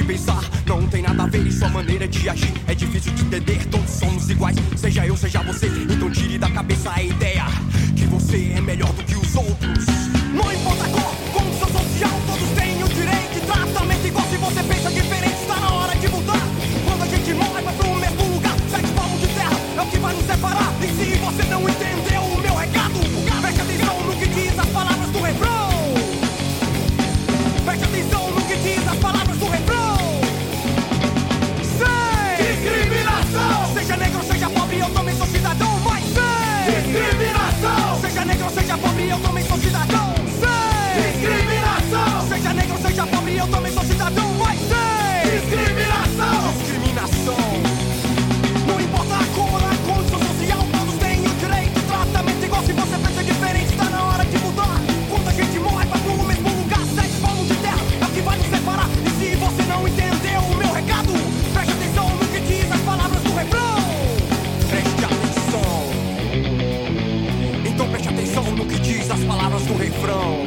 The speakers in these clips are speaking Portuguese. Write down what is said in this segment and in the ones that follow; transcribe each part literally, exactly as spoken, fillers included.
pensar não tem nada a ver e sua maneira de agir é difícil de entender, todos somos iguais. Seja eu, seja você, então tire da cabeça a ideia que você é melhor do que os outros. Não importa a cor, condição social, todos têm o direito de tratamento igual. Se você pensa diferente, está na hora de mudar. Quando a gente morre, vai pro mesmo lugar. Sete palmos de terra é o que vai nos separar. E se você não entendeu o meu recado, preste atenção no que diz as palavras do refrão. Preste atenção no que diz as palavras do refrão. Sem discriminação. Seja negro, seja pobre, eu também sou cidadão. Mas sem discriminação. Seja negro, seja pobre, eu também sou cidadão. Sem discriminação. Seja negro, seja pobre, eu também sou cidadão. Mas sem discriminação. Discriminação. Não importa a cor, a condição social, todos têm o direito de tratamento igual. Se você pensa diferente, está na hora de mudar. Quando a gente morre, vai pro mesmo lugar. Sete palmos de terra é o que vai nos separar. E se você não entendeu o meu recado, preste atenção no que diz as palavras do refrão. Preste atenção. Então preste atenção no que diz as palavras do refrão.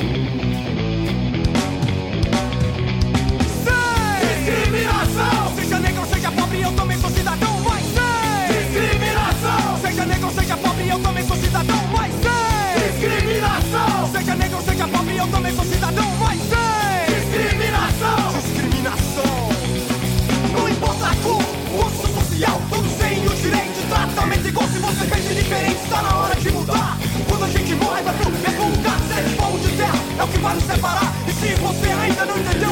Sem discriminação. Seja negro, seja pobre, eu também sou cidadão. Mas sem discriminação. Seja negro, seja pobre, eu também sou cidadão. Mas sem discriminação. Seja negro, seja pobre, eu também sou cidadão. Mas sem discriminação. Discriminação. Não importa a cor, condição social, todos têm o direito de tratamento igual. Se você pensa diferente, está na hora de mudar. Quando a gente morre, vai pro mesmo lugar. Sete palmos de terra é o que vai nos separar. E se você ainda não entendeu